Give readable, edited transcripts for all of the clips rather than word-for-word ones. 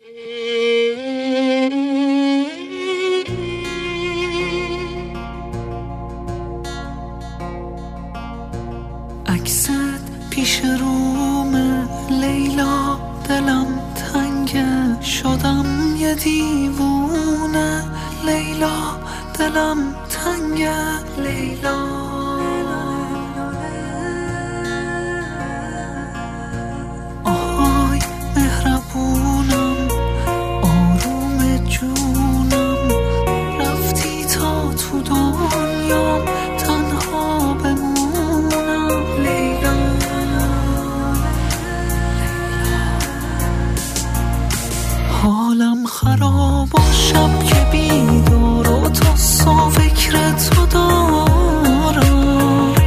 عکست پیش روم لیلا، دلم تنگه شدم یه دیوونه. لیلا دلم تنگه لیلا. آهای مهربونم، آروم جونم، رفتی تا تو دنیام تنها بمونم. لیلا حالم خراب و شب که بیدار و تا صبح فکر تو دارم.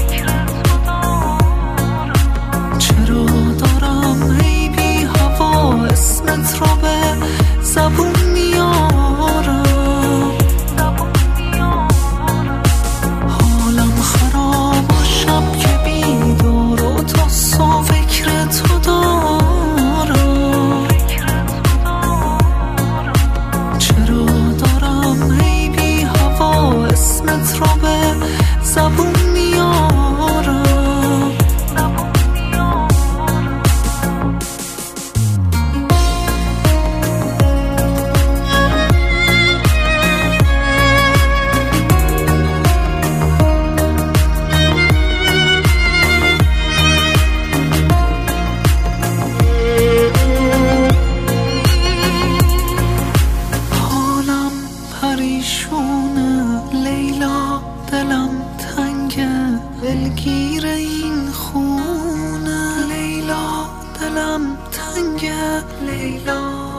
چرا دارم ای بی هوا اسمت رو به زبون میارم. حالم خراب و شب که بیدار و تا صبح فکر تو دارم. چرا دارم ای بی هوا اسمت رو به زبون میارم. حالم پریشونه لیلا، دلم تنگه دلگیر این خونه. لیلا دلم تنگه لیلا.